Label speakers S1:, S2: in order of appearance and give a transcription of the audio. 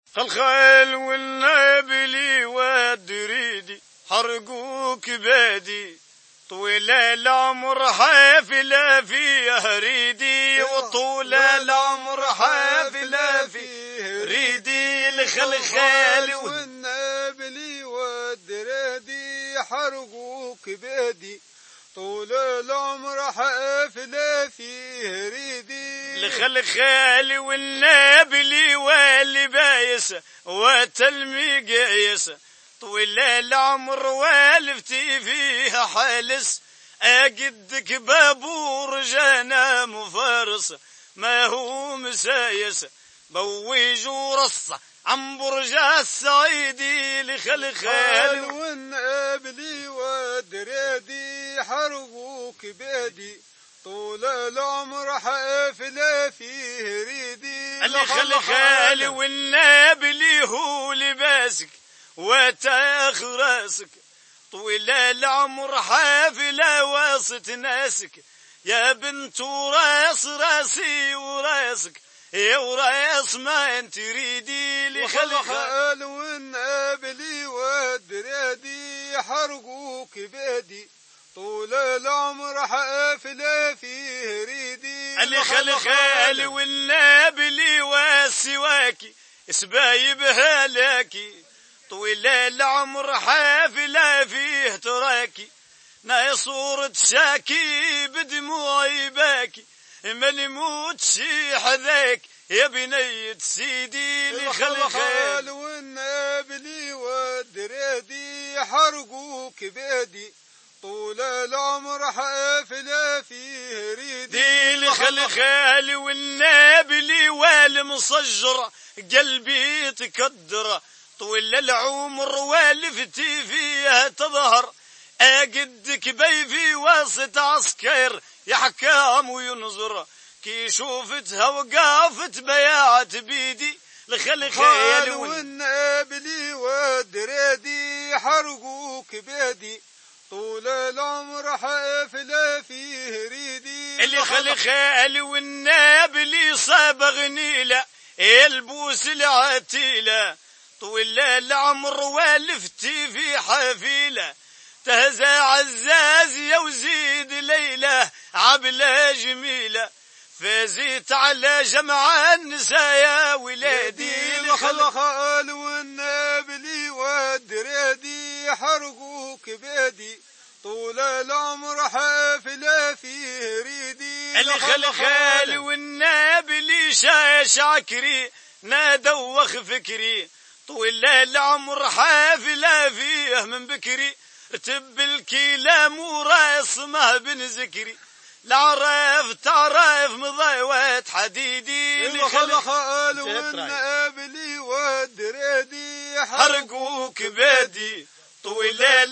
S1: الخيل والنبلي والدريدي حرقوا كبادي، طويل العمر حافلة فيه ريدي، وطول العمر حافلة فيه ريدي. الخيل
S2: والنبلي والدريدي حرقوا كبادي، طول العمر حافلة فيه ريدي.
S1: الخيل والنبلي واللي بايس وتلمي قايس، طويل العمر والفتي فيها حالس، اقدك بابور جنام فارس ما هو مسايس، بويج ورصه عن برج السعيدي.
S2: الخيل والنبلي والدريدي حرقوا كبادي، طول العمر حافلة فيه ريدي.
S1: الخيل والنبلي هو لباسك وتاخ راسك، طويل العمر حافلة وسط ناسك، يا بنت راس راسي وراسك يا وراس ما انت ريدي.
S2: الخيل والنبلي والدريدي حرقوا كبادي، طول العمر حافلة فيه ريدي.
S1: الخيل والنبلي والسواكي سبايب هلاكي، طويل العمر حافلة فيه تراكي، ناصورة شاكي بدموعي باكي، ملموت شيح ذاك يا بنية سيدي.
S2: الخيل والنبلي والدريدي حرقوا كبادي، طول العمر حافلة فيه ريدي.
S1: الخيل والنبلي والمصجر قلبي تكدر، طويل العمر والفتي فيها تظهر، اقدك بيفي وسط عسكر يحكام وينظر، كي شوفتها وقافت بيعت بيدي.
S2: الخيل والنبلي والدريدي حرقوا كبادي، طول العمر حافلة فيه ريدي.
S1: الخيل والنبلي صابغ نيلة البوس العتيلة، طويل العمر والفتي في حفيلة، تهزى عزاز يا وزيد ليلة عبلة جميلة، فازيت على جمع النساء يا ولادي.
S2: الخيل والنبلي والدريدي حرقوا كبادي، طول العمر حافلة فيه ريدي.
S1: الخيل والنبلي شايش عكري نادوخ فكري، طويل العمر حافلة فيه من بكري، رتب الكلام وراس ما بن زكري، العراف تعرف مضيوات حديدي.
S2: الخيل والنبلي والدريدي
S1: حرقوا كبادي، طويل